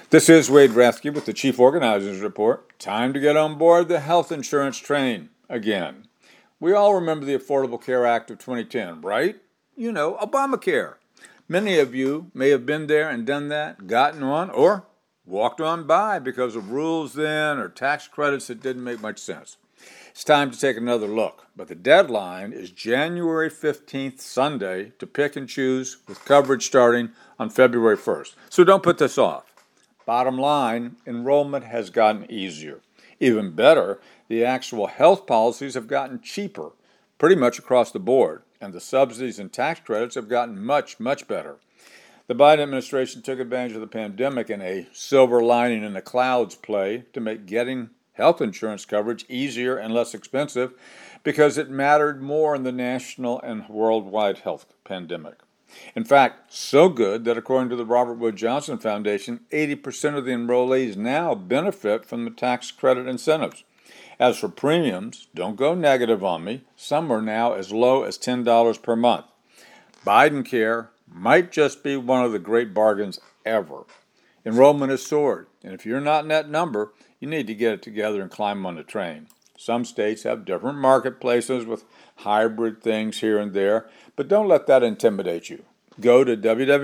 This is Wade Rathke with the Chief Organizers Report. Time to get on board the health insurance train again. We all remember the Affordable Care Act of 2010, right? You know, Obamacare. Many of you may have been there and done that, gotten on, or walked on by because of rules then or tax credits that didn't make much sense. It's time to take another look, but the deadline is January 15th, Sunday, to pick and choose with coverage starting on February 1st. So don't put this off. Bottom line, enrollment has gotten easier. Even better, the actual health policies have gotten cheaper, pretty much across the board, and the subsidies and tax credits have gotten much, much better. The Biden administration took advantage of the pandemic in a silver lining in the clouds play to make getting health insurance coverage easier and less expensive because it mattered more in the national and worldwide health pandemic. In fact, so good that according to the Robert Wood Johnson Foundation, 80% of the enrollees now benefit from the tax credit incentives. As for premiums, don't go negative on me. Some are now as low as $10 per month. Biden Care might just be one of the great bargains ever. Enrollment has soared, and if you're not in that number, you need to get it together and climb on the train. Some states have different marketplaces with hybrid things here and there, but don't let that intimidate you. Go to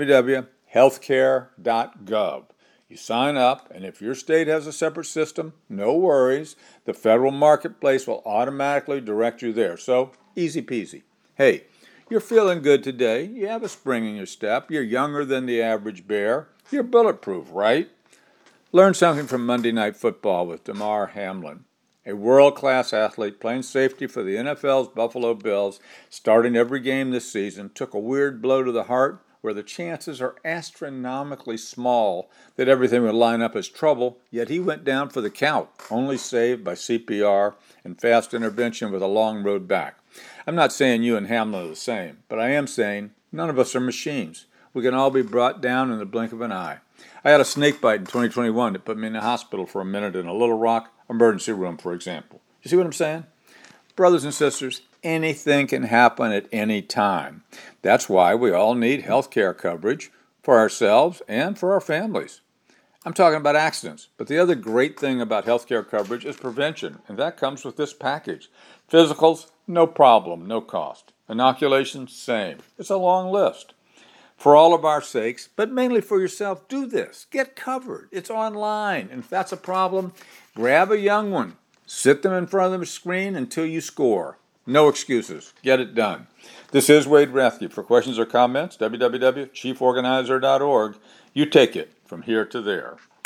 www.healthcare.gov. You sign up, and if your state has a separate system, no worries. The federal marketplace will automatically direct you there. So, easy peasy. Hey, you're feeling good today. You have a spring in your step. You're younger than the average bear. You're bulletproof, right? Learn something from Monday Night Football with Damar Hamlin, a world-class athlete playing safety for the NFL's Buffalo Bills, starting every game this season, took a weird blow to the heart where the chances are astronomically small that everything would line up as trouble, yet he went down for the count, only saved by CPR and fast intervention with a long road back. I'm not saying you and Hamlin are the same, but I am saying none of us are machines. We can all be brought down in the blink of an eye. I had a snake bite in 2021 that put me in the hospital for a minute in a Little Rock emergency room, for example. You see what I'm saying? Brothers and sisters, anything can happen at any time. That's why we all need health care coverage for ourselves and for our families. I'm talking about accidents, but the other great thing about health care coverage is prevention, and that comes with this package. Physicals, no problem, no cost. Inoculation, same. It's a long list. For all of our sakes, but mainly for yourself, do this. Get covered. It's online. And if that's a problem, grab a young one. Sit them in front of the screen until you score. No excuses. Get it done. This is Wade Rathke. For questions or comments, www.chieforganizer.org. You take it from here to there.